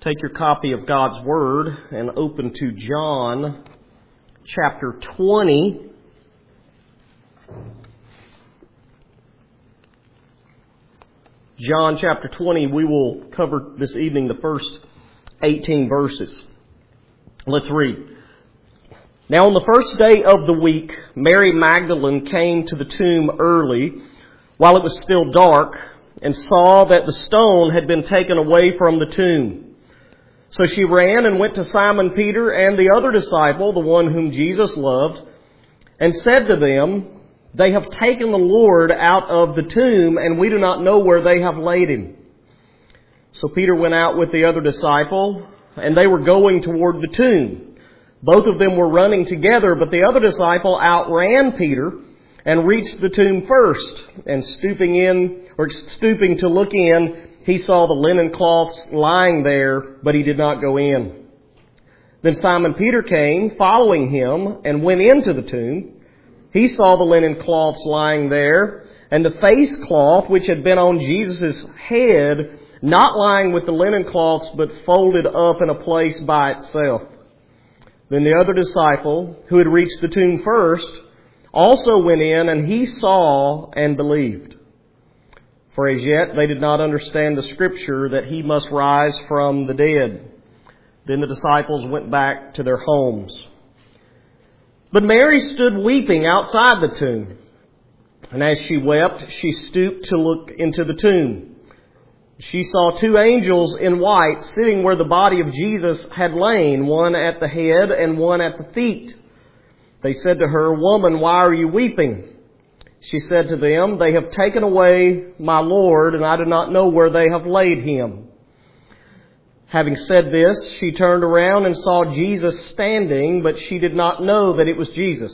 Take your copy of God's Word and open to John chapter 20. John chapter 20, we will cover this evening the first 18 verses. Let's read. Now on the first day of the week, Mary Magdalene came to the tomb early, while it was still dark, and saw that the stone had been taken away from the tomb. So she ran and went to Simon Peter and the other disciple, the one whom Jesus loved, and said to them, "They have taken the Lord out of the tomb, and we do not know where they have laid him." So Peter went out with the other disciple, and they were going toward the tomb. Both of them were running together, but the other disciple outran Peter and reached the tomb first, and stooping to look in, he saw the linen cloths lying there, but he did not go in. Then Simon Peter came, following him, and went into the tomb. He saw the linen cloths lying there, and the face cloth which had been on Jesus' head, not lying with the linen cloths, but folded up in a place by itself. Then the other disciple, who had reached the tomb first, also went in, and he saw and believed. For as yet they did not understand the Scripture that he must rise from the dead. Then the disciples went back to their homes. But Mary stood weeping outside the tomb. And as she wept, she stooped to look into the tomb. She saw two angels in white sitting where the body of Jesus had lain, one at the head and one at the feet. They said to her, "Woman, why are you weeping?" She said to them, "They have taken away my Lord, and I do not know where they have laid him." Having said this, she turned around and saw Jesus standing, but she did not know that it was Jesus.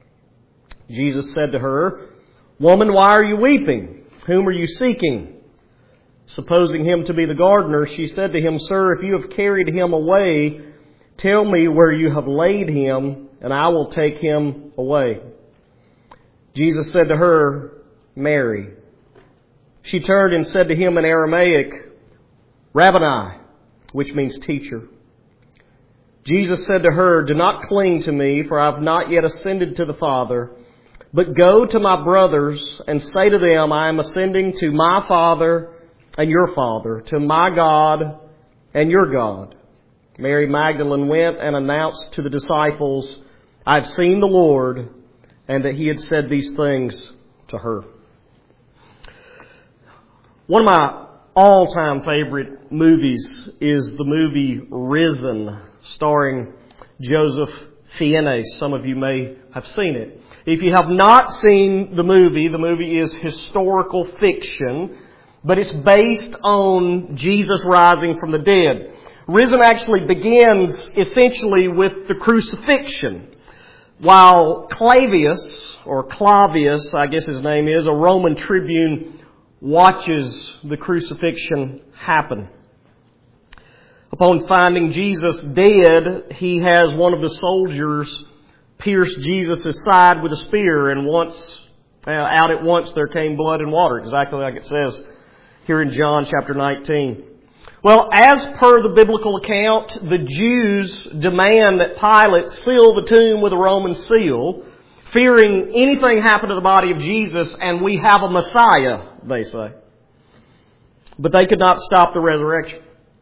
Jesus said to her, "Woman, why are you weeping? Whom are you seeking?" Supposing him to be the gardener, she said to him, "Sir, if you have carried him away, tell me where you have laid him, and I will take him away." Jesus said to her, "Mary." She turned and said to him in Aramaic, "Rabboni," which means teacher. Jesus said to her, "Do not cling to me, for I have not yet ascended to the Father. But go to my brothers and say to them, I am ascending to my Father and your Father, to my God and your God." Mary Magdalene went and announced to the disciples, "I have seen the Lord," and that he had said these things to her. One of my all-time favorite movies is the movie Risen, starring Joseph Fiennes. Some of you may have seen it. If you have not seen the movie is historical fiction, but it's based on Jesus rising from the dead. Risen actually begins essentially with the crucifixion. While Clavius, I guess his name is, a Roman tribune, watches the crucifixion happen. Upon finding Jesus dead, he has one of the soldiers pierce Jesus' side with a spear, and out at once there came blood and water, exactly like it says here in John chapter 19. Well, as per the biblical account, the Jews demand that Pilate seal the tomb with a Roman seal, fearing anything happened to the body of Jesus, and we have a Messiah, they say. But they could not stop the resurrection.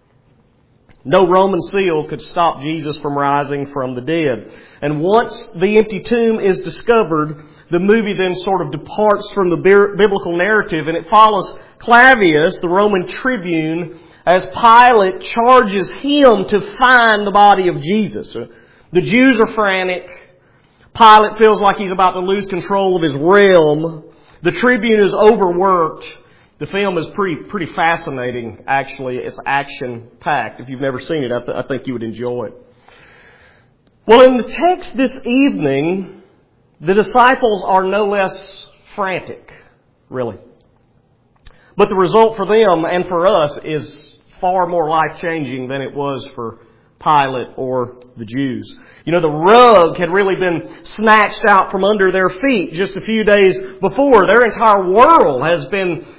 No Roman seal could stop Jesus from rising from the dead. And once the empty tomb is discovered, the movie then sort of departs from the biblical narrative, and it follows Clavius, the Roman tribune, as Pilate charges him to find the body of Jesus. The Jews are frantic. Pilate feels like he's about to lose control of his realm. The tribune is overworked. The film is pretty fascinating, actually. It's action-packed. If you've never seen it, I think you would enjoy it. Well, in the text this evening, the disciples are no less frantic, really. But the result for them and for us is far more life-changing than it was for Pilate or the Jews. You know, the rug had really been snatched out from under their feet just a few days before. Their entire world has been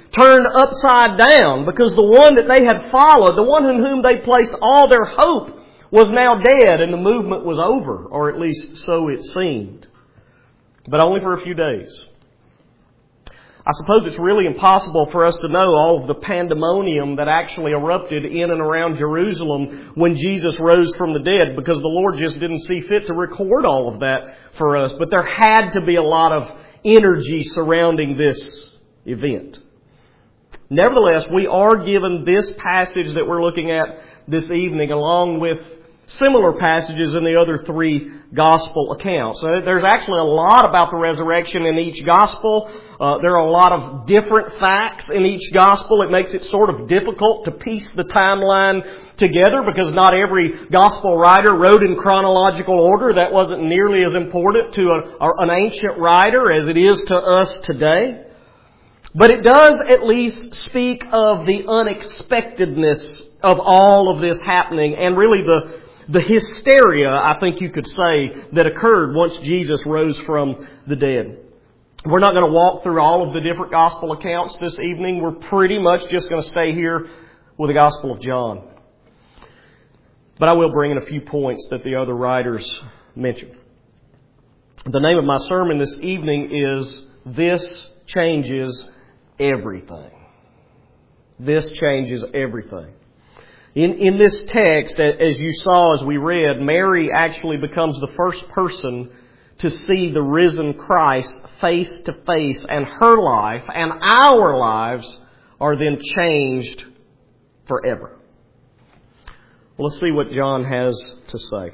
turned upside down because the one that they had followed, the one in whom they placed all their hope, was now dead and the movement was over, or at least so it seemed. But only for a few days. I suppose it's really impossible for us to know all of the pandemonium that actually erupted in and around Jerusalem when Jesus rose from the dead, because the Lord just didn't see fit to record all of that for us. But there had to be a lot of energy surrounding this event. Nevertheless, we are given this passage that we're looking at this evening along with similar passages in the other three gospel accounts. So there's actually a lot about the resurrection in each gospel. There are a lot of different facts in each gospel. It makes it sort of difficult to piece the timeline together because not every gospel writer wrote in chronological order. That wasn't nearly as important to an ancient writer as it is to us today. But it does at least speak of the unexpectedness of all of this happening and really the hysteria, I think you could say, that occurred once Jesus rose from the dead. We're not going to walk through all of the different gospel accounts this evening. We're pretty much just going to stay here with the Gospel of John. But I will bring in a few points that the other writers mentioned. The name of my sermon this evening is This Changes Everything. This changes everything. In this text, as you saw as we read, Mary actually becomes the first person to see the risen Christ face to face, and her life and our lives are then changed forever. Well, let's see what John has to say.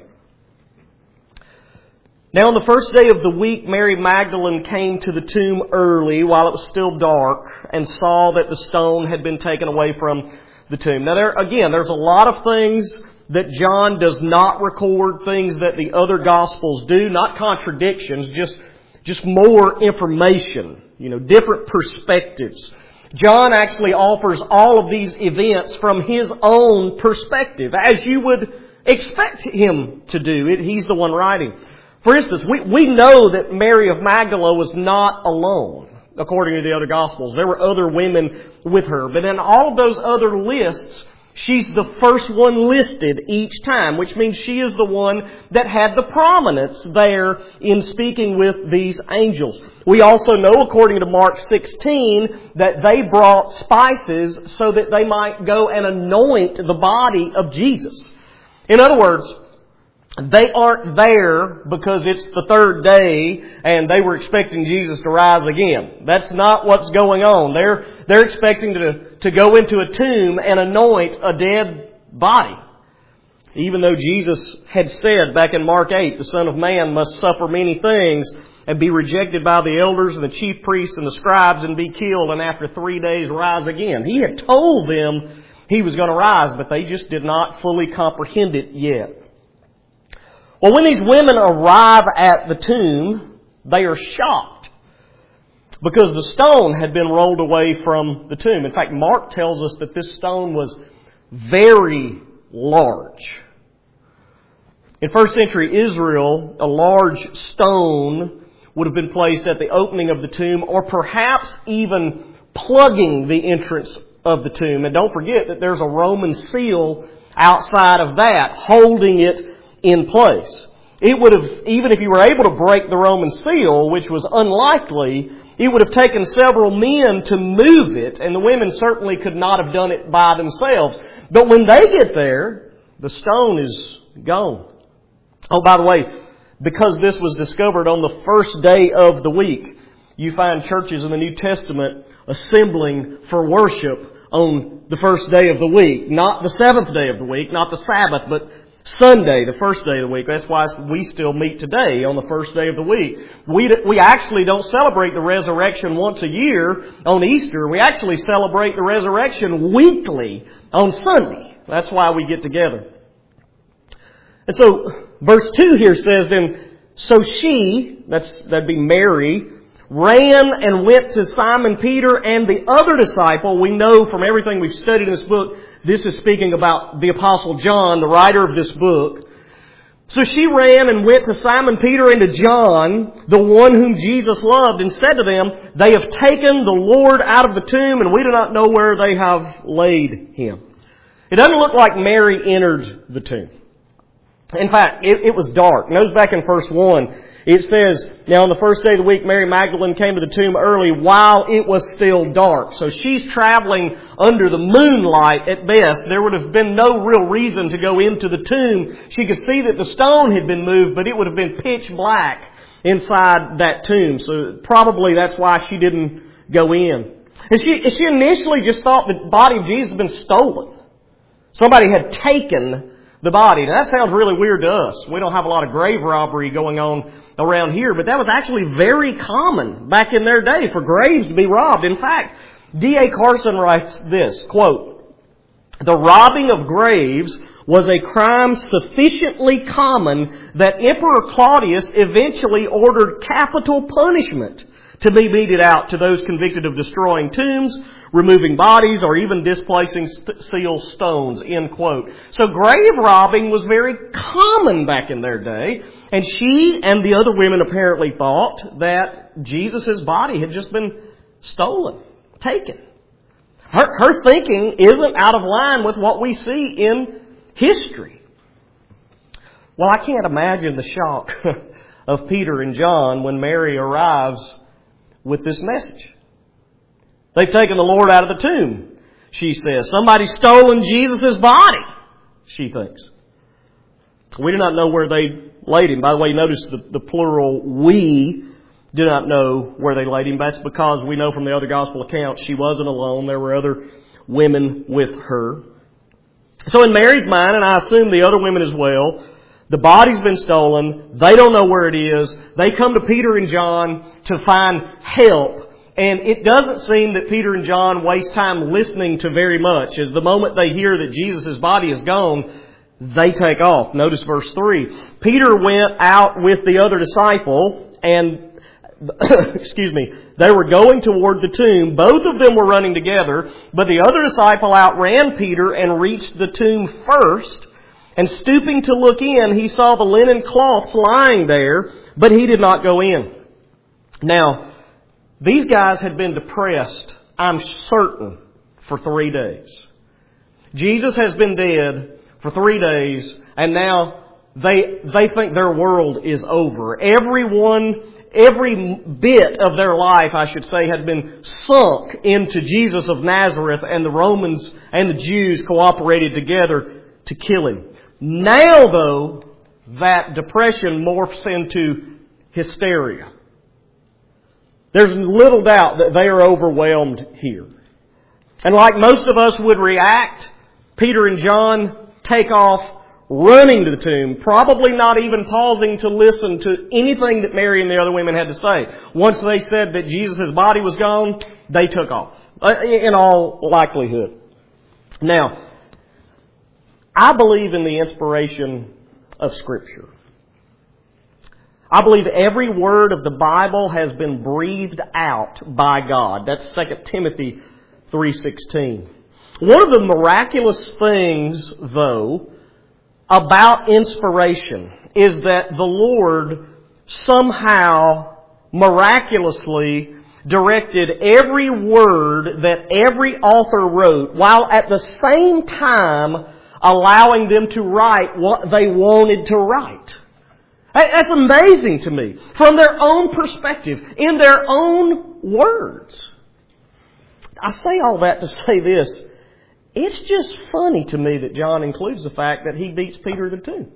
Now on the first day of the week, Mary Magdalene came to the tomb early while it was still dark and saw that the stone had been taken away from the tomb. Now there's a lot of things that John does not record, things that the other Gospels do, not contradictions, just more information, different perspectives. John actually offers all of these events from his own perspective, as you would expect him to do. He's the one writing. For instance, we know that Mary of Magdala was not alone, according to the other Gospels. There were other women with her. But in all of those other lists, she's the first one listed each time, which means she is the one that had the prominence there in speaking with these angels. We also know, according to Mark 16, that they brought spices so that they might go and anoint the body of Jesus. In other words, they aren't there because it's the third day and they were expecting Jesus to rise again. That's not what's going on. They're expecting to go into a tomb and anoint a dead body. Even though Jesus had said back in Mark 8, the Son of Man must suffer many things and be rejected by the elders and the chief priests and the scribes and be killed and after 3 days rise again. He had told them He was going to rise, but they just did not fully comprehend it yet. Well, when these women arrive at the tomb, they are shocked because the stone had been rolled away from the tomb. In fact, Mark tells us that this stone was very large. In first century Israel, a large stone would have been placed at the opening of the tomb or perhaps even plugging the entrance of the tomb. And don't forget that there's a Roman seal outside of that holding it in place. It would have, even if you were able to break the Roman seal, which was unlikely, it would have taken several men to move it, and the women certainly could not have done it by themselves. But when they get there, the stone is gone. Oh, by the way, because this was discovered on the first day of the week, you find churches in the New Testament assembling for worship on the first day of the week. Not the seventh day of the week, not the Sabbath, but Sunday, the first day of the week. That's why we still meet today on the first day of the week. We actually don't celebrate the resurrection once a year on Easter. We actually celebrate the resurrection weekly on Sunday. That's why we get together. And so, verse 2 here says, then, so she, that'd be Mary, ran and went to Simon Peter and the other disciple. We know from everything we've studied in this book, this is speaking about the Apostle John, the writer of this book. So she ran and went to Simon Peter and to John, the one whom Jesus loved, and said to them, "They have taken the Lord out of the tomb, and we do not know where they have laid Him." It doesn't look like Mary entered the tomb. In fact, it was dark. Notice back in verse 1, it says, "Now on the first day of the week, Mary Magdalene came to the tomb early while it was still dark." So she's traveling under the moonlight at best. There would have been no real reason to go into the tomb. She could see that the stone had been moved, but it would have been pitch black inside that tomb. So probably that's why she didn't go in. And she initially just thought the body of Jesus had been stolen. Somebody had taken the body. Now that sounds really weird to us. We don't have a lot of grave robbery going on around here, but that was actually very common back in their day for graves to be robbed. In fact, D.A. Carson writes this, quote, "The robbing of graves was a crime sufficiently common that Emperor Claudius eventually ordered capital punishment to be meted out to those convicted of destroying tombs, removing bodies, or even displacing seal stones," end quote. So grave robbing was very common back in their day, and she and the other women apparently thought that Jesus' body had just been stolen, taken. Her thinking isn't out of line with what we see in history. Well, I can't imagine the shock of Peter and John when Mary arrives with this message. "They've taken the Lord out of the tomb," she says. "Somebody's stolen Jesus' body," she thinks. We do not know where they laid Him. By the way, notice the plural, "we" do not know where they laid Him. That's because we know from the other gospel accounts she wasn't alone. There were other women with her. So in Mary's mind, and I assume the other women as well, the body's been stolen. They don't know where it is. They come to Peter and John to find help. And it doesn't seem that Peter and John waste time listening to very much. As the moment they hear that Jesus' body is gone, they take off. Notice verse 3. Peter went out with the other disciple and they were going toward the tomb. Both of them were running together, but the other disciple outran Peter and reached the tomb first. And stooping to look in, he saw the linen cloths lying there, but he did not go in. Now, these guys had been depressed, I'm certain, for 3 days. Jesus has been dead for 3 days, and now they think their world is over. Every bit of their life, I should say, had been sunk into Jesus of Nazareth, and the Romans and the Jews cooperated together to kill Him. Now, though, that depression morphs into hysteria. There's little doubt that they are overwhelmed here. And like most of us would react, Peter and John take off running to the tomb, probably not even pausing to listen to anything that Mary and the other women had to say. Once they said that Jesus' body was gone, they took off, in all likelihood. Now, I believe in the inspiration of Scripture. I believe every word of the Bible has been breathed out by God. That's 2 Timothy 3:16. One of the miraculous things, though, about inspiration is that the Lord somehow miraculously directed every word that every author wrote, while at the same time allowing them to write what they wanted to write. That's amazing to me. From their own perspective, in their own words. I say all that to say this. It's just funny to me that John includes the fact that he beats Peter to the tomb.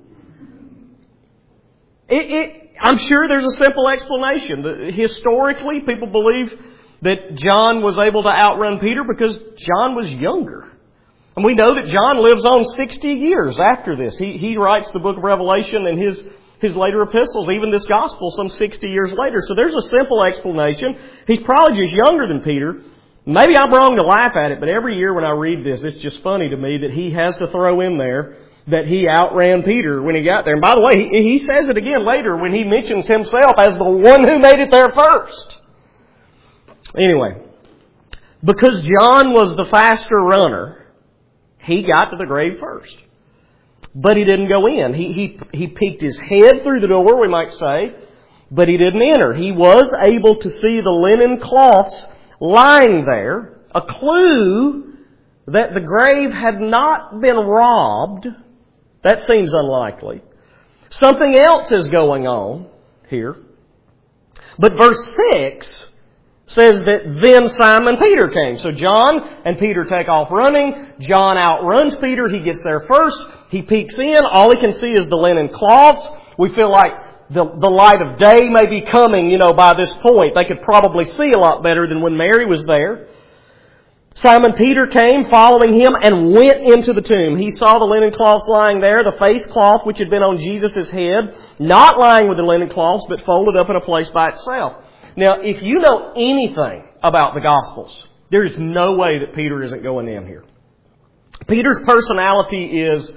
I'm sure there's a simple explanation. Historically, people believe that John was able to outrun Peter because John was younger. And we know that John lives on 60 years after this. He writes the book of Revelation and his later epistles, even this gospel, some 60 years later. So there's a simple explanation. He's probably just younger than Peter. Maybe I'm wrong to laugh at it, but every year when I read this, it's just funny to me that he has to throw in there that he outran Peter when he got there. And by the way, he says it again later when he mentions himself as the one who made it there first. Anyway, because John was the faster runner, he got to the grave first. but he didn't go in. He peeked his head through the door, we might say, but he didn't enter. He was able to see the linen cloths lying there, a clue that the grave had not been robbed. That seems unlikely. Something else is going on here. But verse 6 says that then Simon Peter came. So John and Peter take off running. John outruns Peter. He gets there first. He peeks in. All he can see is the linen cloths. We feel like the light of day may be coming, by this point. They could probably see a lot better than when Mary was there. Simon Peter came following him and went into the tomb. He saw the linen cloths lying there, the face cloth which had been on Jesus' head, not lying with the linen cloths, but folded up in a place by itself. Now, if you know anything about the Gospels, there is no way that Peter isn't going in here. Peter's personality is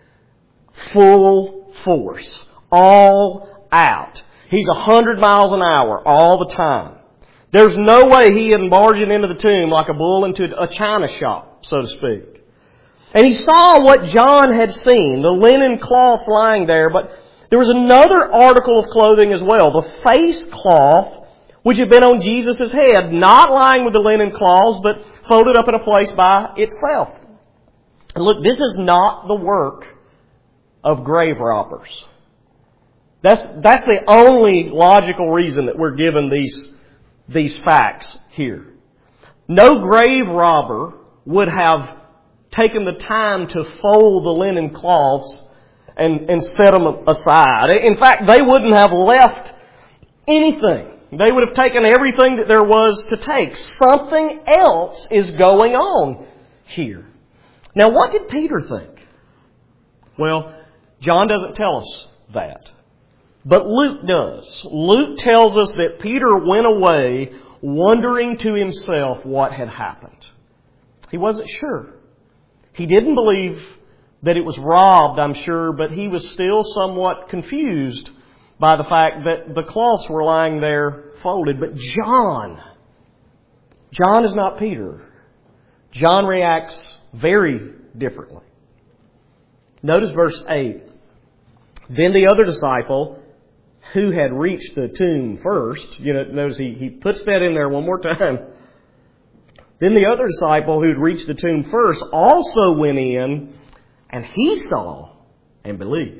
full force, all out. He's 100 miles an hour all the time. There's no way he isn't barging into the tomb like a bull into a china shop, so to speak. And he saw what John had seen, the linen cloths lying there, but there was another article of clothing as well, the face cloth which had been on Jesus' head, not lying with the linen cloths, but folded up in a place by itself. And look, this is not the work of grave robbers. That's the only logical reason that we're given these facts here. No grave robber would have taken the time to fold the linen cloths and set them aside. In fact, they wouldn't have left anything. They would have taken everything that there was to take. Something else is going on here. Now, what did Peter think? Well, John doesn't tell us that. But Luke does. Luke tells us that Peter went away wondering to himself what had happened. He wasn't sure. He didn't believe that it was robbed, I'm sure, but he was still somewhat confused by the fact that the cloths were lying there folded. But John is not Peter. John reacts very differently. Notice verse 8. Then the other disciple who had reached the tomb first, notice he puts that in there one more time. Then the other disciple who had reached the tomb first also went in, and he saw and believed.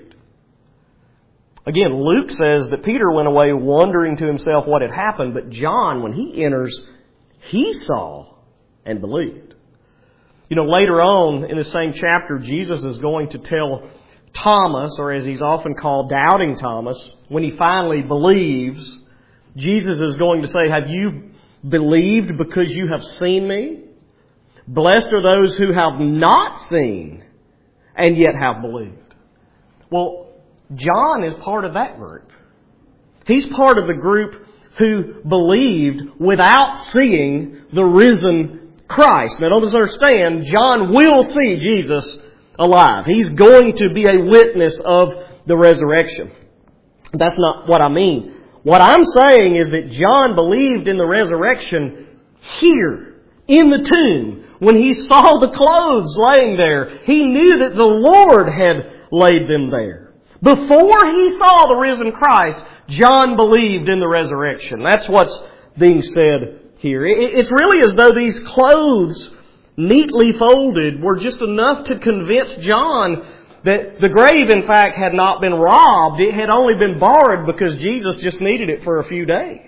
Again, Luke says that Peter went away wondering to himself what had happened, but John, when he enters, he saw and believed. Later on in the same chapter, Jesus is going to tell Thomas, or as he's often called, Doubting Thomas, when he finally believes, Jesus is going to say, have you believed because you have seen me? Blessed are those who have not seen and yet have believed. Well, John is part of that group. He's part of the group who believed without seeing the risen Christ. Now, don't misunderstand, John will see Jesus alive. He's going to be a witness of the resurrection. That's not what I mean. What I'm saying is that John believed in the resurrection here, in the tomb. When he saw the clothes laying there, he knew that the Lord had laid them there. Before he saw the risen Christ, John believed in the resurrection. That's what's being said here. It's really as though these clothes, neatly folded, were just enough to convince John that the grave, in fact, had not been robbed. It had only been borrowed because Jesus just needed it for a few days.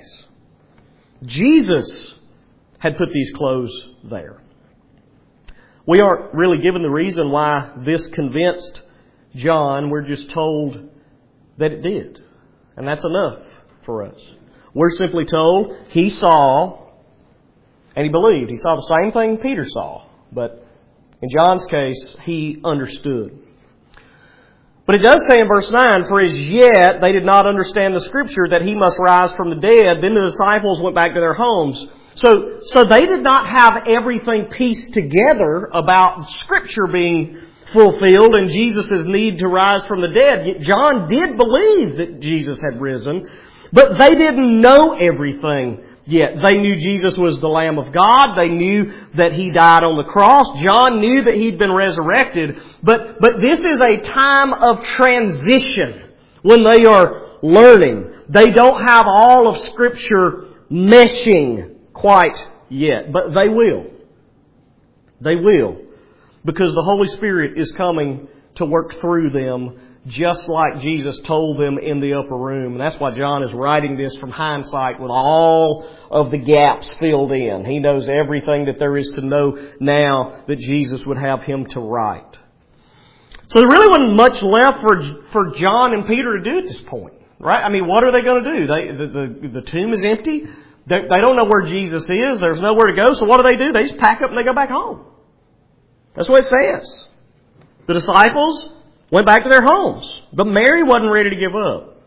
Jesus had put these clothes there. We aren't really given the reason why this convinced John. We're just told that it did. And that's enough for us. We're simply told he saw and he believed. He saw the same thing Peter saw. But in John's case, he understood. But it does say in verse 9, for as yet they did not understand the Scripture that he must rise from the dead. Then the disciples went back to their homes. So they did not have everything pieced together about Scripture being fulfilled and Jesus' need to rise from the dead. John did believe that Jesus had risen, but they didn't know everything yet. They knew Jesus was the Lamb of God. They knew that He died on the cross. John knew that He'd been resurrected. But this is a time of transition when they are learning. They don't have all of Scripture meshing quite yet. But they will. They will. Because the Holy Spirit is coming to work through them, just like Jesus told them in the upper room. And that's why John is writing this from hindsight with all of the gaps filled in. He knows everything that there is to know now that Jesus would have him to write. So there really wasn't much left for John and Peter to do at this point. Right? I mean, what are they going to do? The tomb is empty. They don't know where Jesus is. There's nowhere to go. So what do? They just pack up and they go back home. That's what it says. The disciples went back to their homes. But Mary wasn't ready to give up.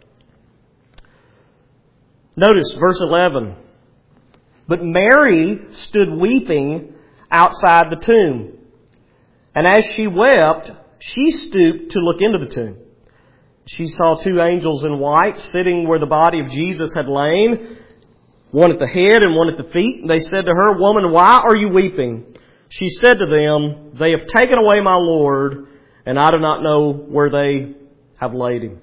Notice verse 11. But Mary stood weeping outside the tomb. And as she wept, she stooped to look into the tomb. She saw two angels in white sitting where the body of Jesus had lain, one at the head and one at the feet. And they said to her, "Woman, why are you weeping?" She said to them, "They have taken away my Lord, and I do not know where they have laid Him."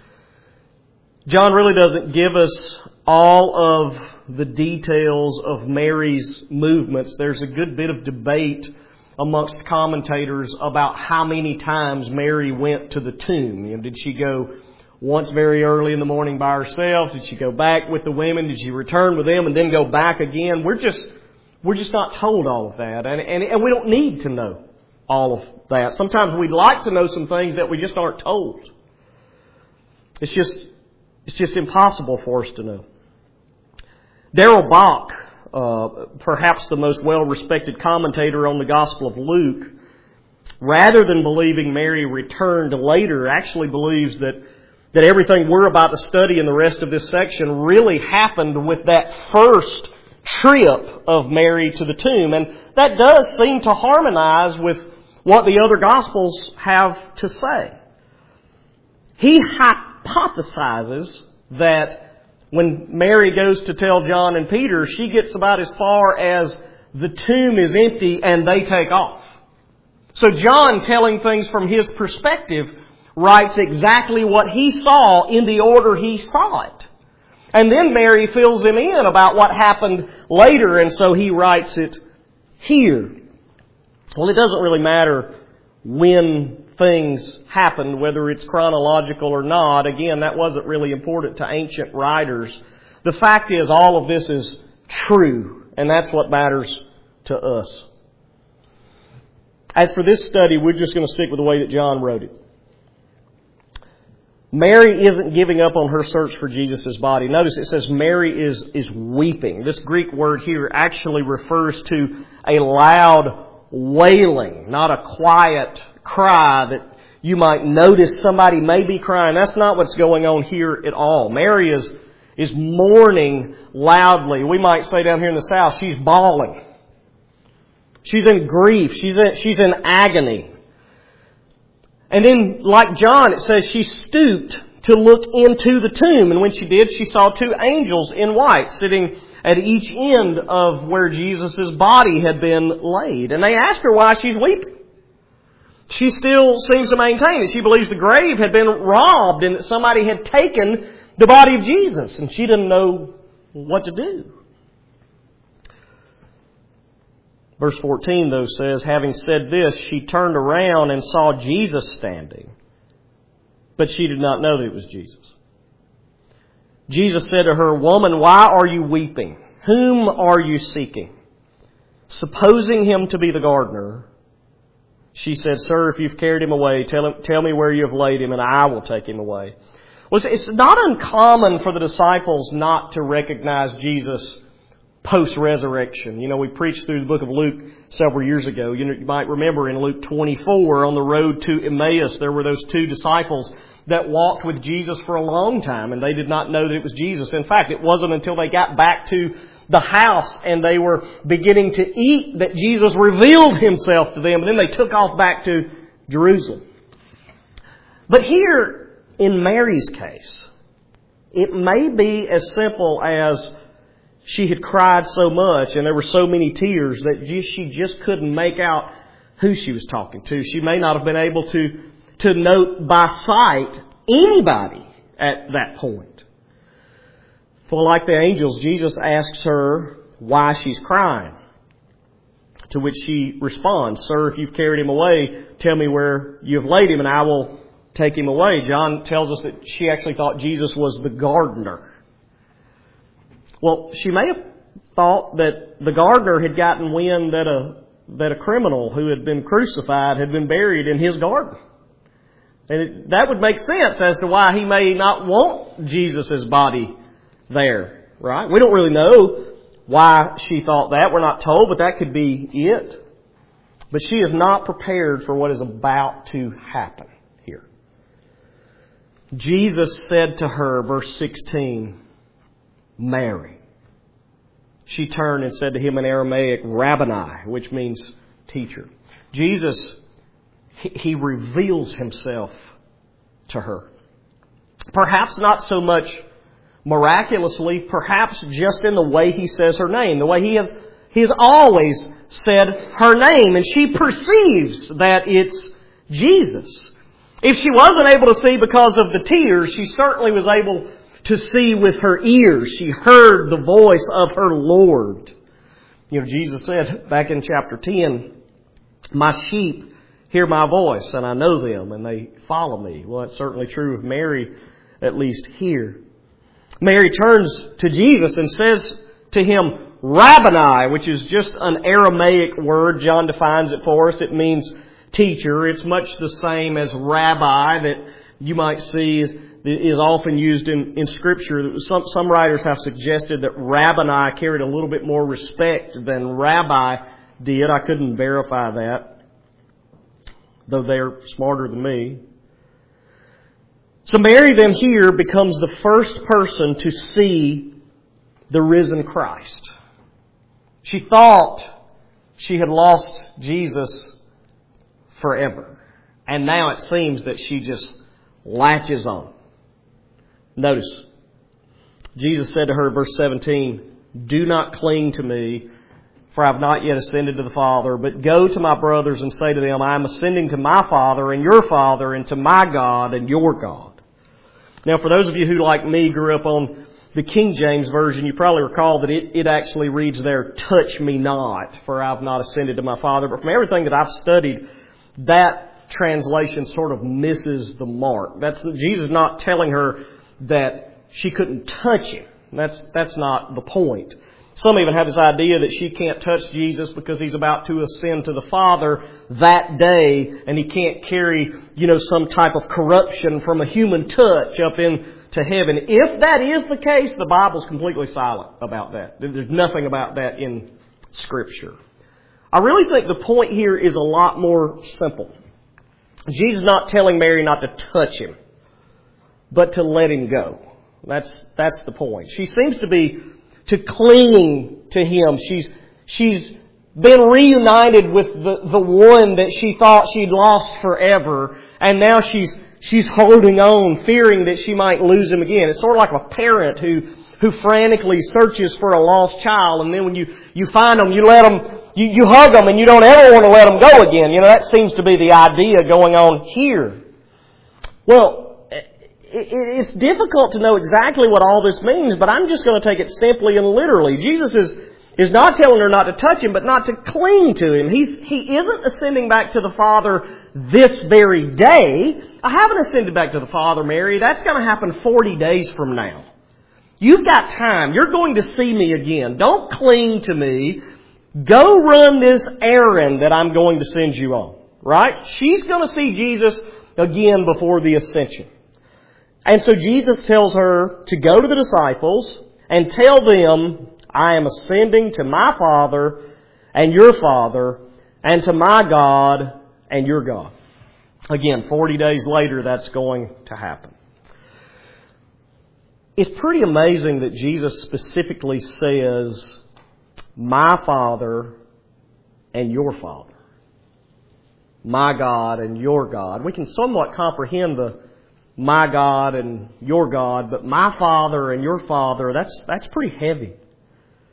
John really doesn't give us all of the details of Mary's movements. There's a good bit of debate amongst commentators about how many times Mary went to the tomb. Did she go once very early in the morning by herself? Did she go back with the women? Did she return with them and then go back again? We're just not told all of that. And we don't need to know all of that. Sometimes we'd like to know some things that we just aren't told. It's just impossible for us to know. Darrell Bock, perhaps the most well-respected commentator on the Gospel of Luke, rather than believing Mary returned later, actually believes that everything we're about to study in the rest of this section really happened with that first trip of Mary to the tomb. And that does seem to harmonize with what the other Gospels have to say. He hypothesizes that when Mary goes to tell John and Peter, she gets about as far as the tomb is empty and they take off. So John, telling things from his perspective, writes exactly what he saw in the order he saw it. And then Mary fills him in about what happened later, and so he writes it here. Well, it doesn't really matter when things happened, whether it's chronological or not. Again, that wasn't really important to ancient writers. The fact is, all of this is true, and that's what matters to us. As for this study, we're just going to stick with the way that John wrote it. Mary isn't giving up on her search for Jesus' body. Notice it says Mary is weeping. This Greek word here actually refers to a loud wailing, not a quiet cry that you might notice somebody may be crying. That's not what's going on here at all. Mary is mourning loudly. We might say down here in the South, she's bawling. She's in grief. She's in agony. And then, like John, it says she stooped to look into the tomb. And when she did, she saw two angels in white sitting at each end of where Jesus' body had been laid. And they asked her why she's weeping. She still seems to maintain that she believes the grave had been robbed and that somebody had taken the body of Jesus. And she didn't know what to do. Verse 14, though, says, having said this, she turned around and saw Jesus standing. But she did not know that it was Jesus. Jesus said to her, "Woman, why are you weeping? Whom are you seeking?" Supposing him to be the gardener, she said, "Sir, if you've carried him away, tell me where you have laid him, and I will take him away." Well, it's not uncommon for the disciples not to recognize Jesus post-resurrection. We preached through the book of Luke several years ago. You might remember in Luke 24, on the road to Emmaus, there were those two disciples that walked with Jesus for a long time, and they did not know that it was Jesus. In fact, it wasn't until they got back to the house and they were beginning to eat that Jesus revealed Himself to them, and then they took off back to Jerusalem. But here, in Mary's case, it may be as simple as she had cried so much and there were so many tears that she just couldn't make out who she was talking to. She may not have been able to note by sight anybody at that point. For like the angels, Jesus asks her why she's crying. To which she responds, "Sir, if you've carried him away, tell me where you have laid him and I will take him away." John tells us that she actually thought Jesus was the gardener. Well, she may have thought that the gardener had gotten wind that a criminal who had been crucified had been buried in his garden. And that would make sense as to why he may not want Jesus' body there, right? We don't really know why she thought that. We're not told, but that could be it. But she is not prepared for what is about to happen here. Jesus said to her, verse 16, "Mary." She turned and said to him in Aramaic, "Rabboni," which means teacher. Jesus, He reveals Himself to her. Perhaps not so much miraculously, perhaps just in the way He says her name, the way He has always said her name, and she perceives that it's Jesus. If she wasn't able to see because of the tears, she certainly was able to see with her ears. She heard the voice of her Lord. You know, Jesus said back in chapter 10, "My sheep hear my voice, and I know them, and they follow me." Well, that's certainly true of Mary, at least here. Mary turns to Jesus and says to Him, "Rabboni," which is just an Aramaic word. John defines it for us. It means teacher. It's much the same as rabbi that you might see is often used in Scripture. Some writers have suggested that rabboni carried a little bit more respect than rabbi did. I couldn't verify that, though they're smarter than me. So Mary then here becomes the first person to see the risen Christ. She thought she had lost Jesus forever. And now it seems that she just latches on. Notice, Jesus said to her, verse 17, "Do not cling to me, for I have not yet ascended to the Father, but go to my brothers and say to them, I am ascending to my Father and your Father, and to my God and your God." Now, for those of you who, like me, grew up on the King James Version, you probably recall that it actually reads there, "Touch me not, for I have not ascended to my Father." But from everything that I've studied, that translation sort of misses the mark. Jesus is not telling her that she couldn't touch Him. That's not the point. Some even have this idea that she can't touch Jesus because He's about to ascend to the Father that day, and He can't carry, some type of corruption from a human touch up into heaven. If that is the case, the Bible's completely silent about that. There's nothing about that in Scripture. I really think the point here is a lot more simple. Jesus is not telling Mary not to touch Him, but to let Him go. That's the point. She seems to be clinging to Him. She's been reunited with the one that she thought she'd lost forever, and now she's holding on, fearing that she might lose Him again. It's sort of like a parent who frantically searches for a lost child, and then when you find them, you let them, you hug them, and you don't ever want to let them go again. That seems to be the idea going on here. Well, it's difficult to know exactly what all this means, but I'm just going to take it simply and literally. Jesus is not telling her not to touch Him, but not to cling to Him. He isn't ascending back to the Father this very day. "I haven't ascended back to the Father, Mary. That's going to happen 40 days from now. You've got time. You're going to see me again. Don't cling to me. Go run this errand that I'm going to send you on." Right? She's going to see Jesus again before the ascension. And so Jesus tells her to go to the disciples and tell them, "I am ascending to my Father and your Father, and to my God and your God." Again, 40 days later, that's going to happen. It's pretty amazing that Jesus specifically says, "My Father and your Father." My God and your God. We can somewhat comprehend the "my God and your God," but "my Father and your Father," that's pretty heavy.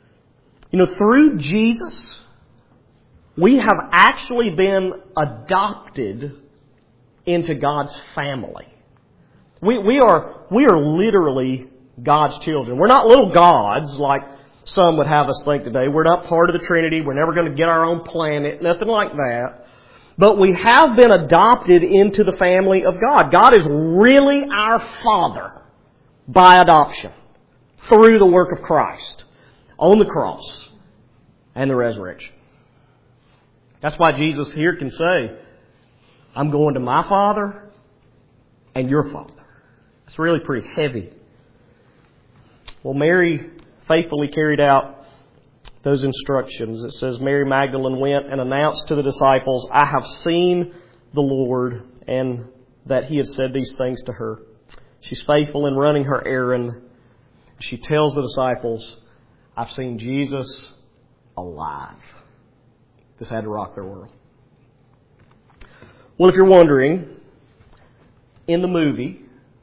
Through Jesus, we have actually been adopted into God's family. We are literally God's children. We're not little gods like some would have us think today. We're not part of the Trinity. We're never going to get our own planet. Nothing like that. But we have been adopted into the family of God. God is really our Father by adoption through the work of Christ on the cross and the resurrection. That's why Jesus here can say, I'm going to my Father and your Father. It's really pretty heavy. Well, Mary faithfully carried out those instructions. It says, Mary Magdalene went and announced to the disciples, I have seen the Lord, and that He had said these things to her. She's faithful in running her errand. She tells the disciples, I've seen Jesus alive. This had to rock their world. Well, if you're wondering, in the movie,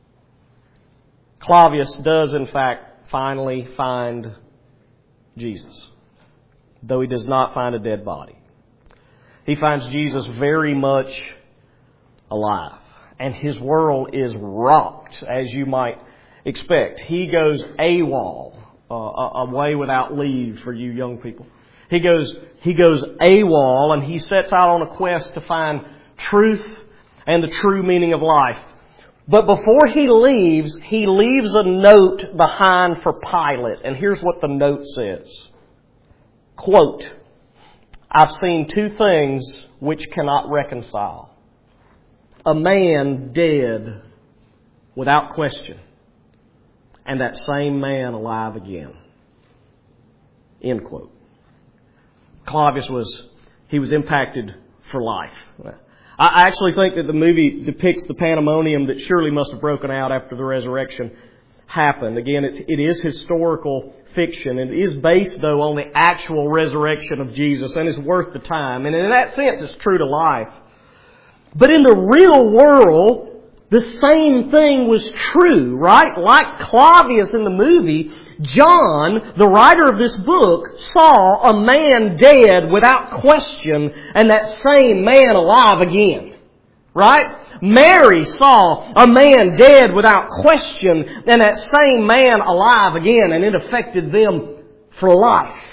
Clavius does in fact finally find Jesus, though he does not find a dead body. He finds Jesus very much alive, and his world is rocked, as you might expect. He goes AWOL, away without leave for you young people. He goes AWOL, and he sets out on a quest to find truth and the true meaning of life. But before he leaves a note behind for Pilate. And here's what the note says. Quote, I've seen two things which cannot reconcile. A man dead without question, and that same man alive again. End quote. Clavius was impacted for life. I actually think that the movie depicts the pandemonium that surely must have broken out after the resurrection happened. Again, it is historical fiction. It is based, though, on the actual resurrection of Jesus, and is worth the time. And in that sense, it's true to life. But in the real world, the same thing was true, right? Like Clavius in the movie, John, the writer of this book, saw a man dead without question, and that same man alive again. Right? Mary saw a man dead without question, and that same man alive again, and it affected them for life.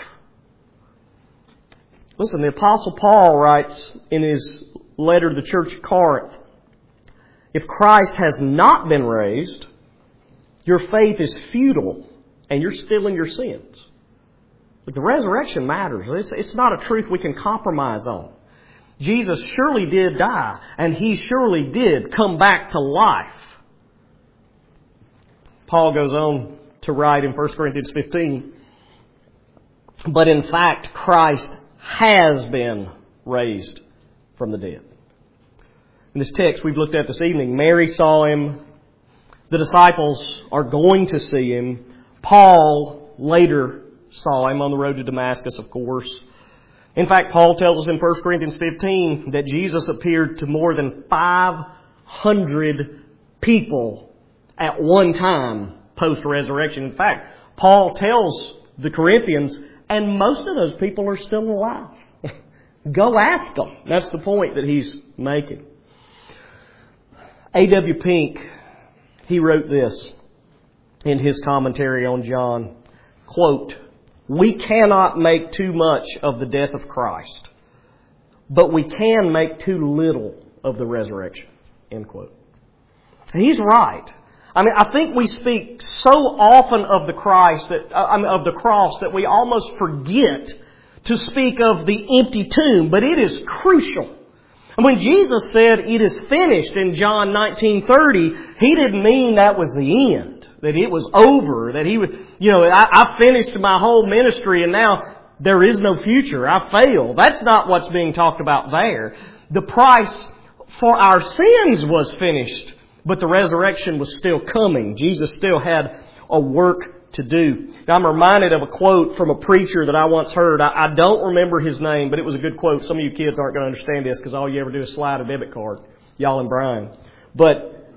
Listen, the Apostle Paul writes in his letter to the church of Corinth, if Christ has not been raised, your faith is futile and you're still in your sins. But the resurrection matters. It's not a truth we can compromise on. Jesus surely did die, and He surely did come back to life. Paul goes on to write in 1 Corinthians 15, but in fact Christ has been raised from the dead. In this text we've looked at this evening, Mary saw Him. The disciples are going to see Him. Paul later saw Him on the road to Damascus, of course. In fact, Paul tells us in 1 Corinthians 15 that Jesus appeared to more than 500 people at one time post-resurrection. In fact, Paul tells the Corinthians, and most of those people are still alive. Go ask them. That's the point that he's making. A.W. Pink, he wrote this in his commentary on John. Quote, we cannot make too much of the death of Christ, but we can make too little of the resurrection. End quote. And he's right. I mean, I think we speak so often of the cross that we almost forget to speak of the empty tomb, but it is crucial. And when Jesus said, it is finished in John 19:30, He didn't mean that was the end, that it was over, that He would, I finished my whole ministry and now there is no future. I failed. That's not what's being talked about there. The price for our sins was finished, but the resurrection was still coming. Jesus still had a work to do. Now, I'm reminded of a quote from a preacher that I once heard. I don't remember his name, but it was a good quote. Some of you kids aren't going to understand this because all you ever do is slide a debit card. Y'all and Brian. But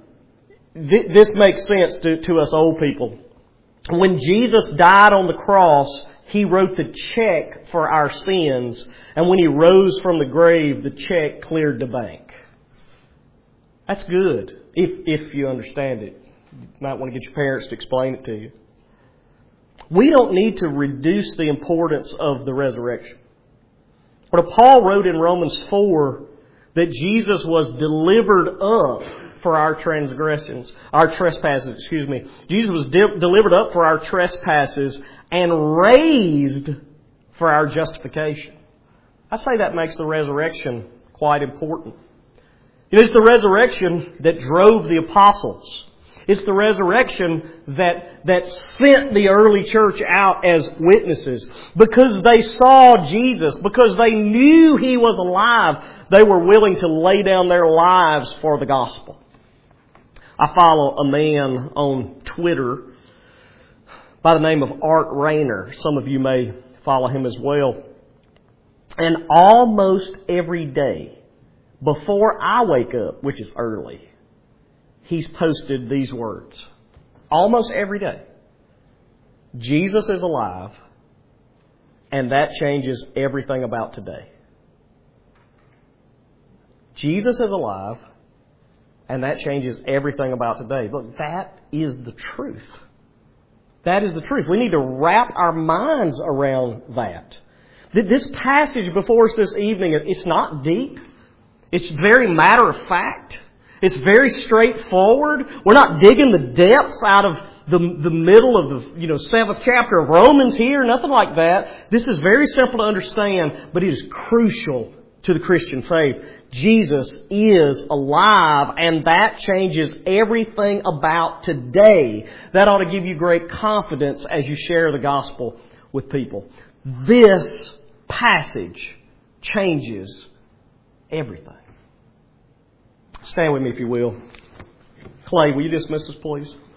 this makes sense to us old people. When Jesus died on the cross, He wrote the check for our sins, and when He rose from the grave, the check cleared the bank. That's good, if you understand it. You might want to get your parents to explain it to you. We don't need to reduce the importance of the resurrection. But Paul wrote in Romans 4 that Jesus was delivered up for our trespasses. Jesus was delivered up for our trespasses and raised for our justification. I say that makes the resurrection quite important. It is the resurrection that drove the apostles. It's the resurrection that sent the early church out as witnesses. Because they saw Jesus, because they knew He was alive, they were willing to lay down their lives for the gospel. I follow a man on Twitter by the name of Art Rayner. Some of you may follow him as well. And almost every day, before I wake up, which is early, he's posted these words. Almost every day. Jesus is alive, and that changes everything about today. Jesus is alive, and that changes everything about today. Look, that is the truth. That is the truth. We need to wrap our minds around that. This passage before us this evening, it's not deep. It's very matter of fact. It's very straightforward. We're not digging the depths out of the middle of the 7th chapter of Romans here, nothing like that. This is very simple to understand, but it is crucial to the Christian faith. Jesus is alive, and that changes everything about today. That ought to give you great confidence as you share the gospel with people. This passage changes everything. Stand with me if you will. Clay, will you dismiss us, please?